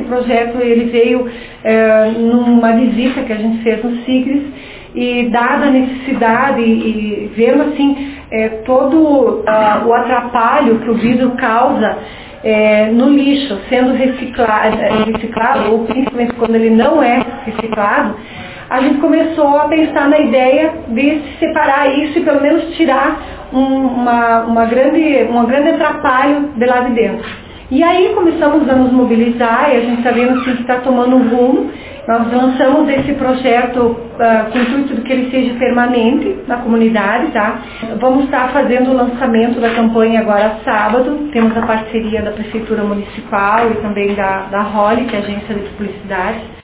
projeto ele veio numa visita que a gente fez no Sigris, e dada a necessidade e vendo assim todo o atrapalho que o vidro causa no lixo, sendo reciclado, ou principalmente quando ele não é reciclado, a gente começou a pensar na ideia de separar isso e pelo menos tirar um grande atrapalho de lá de dentro. E aí começamos a nos mobilizar e a gente está vendo assim, que está tomando um rumo. Nós lançamos esse projeto com o intuito de que ele seja permanente na comunidade, tá? Vamos estar fazendo o lançamento da campanha agora sábado. Temos a parceria da Prefeitura Municipal e também da Holly, que é a agência de publicidade.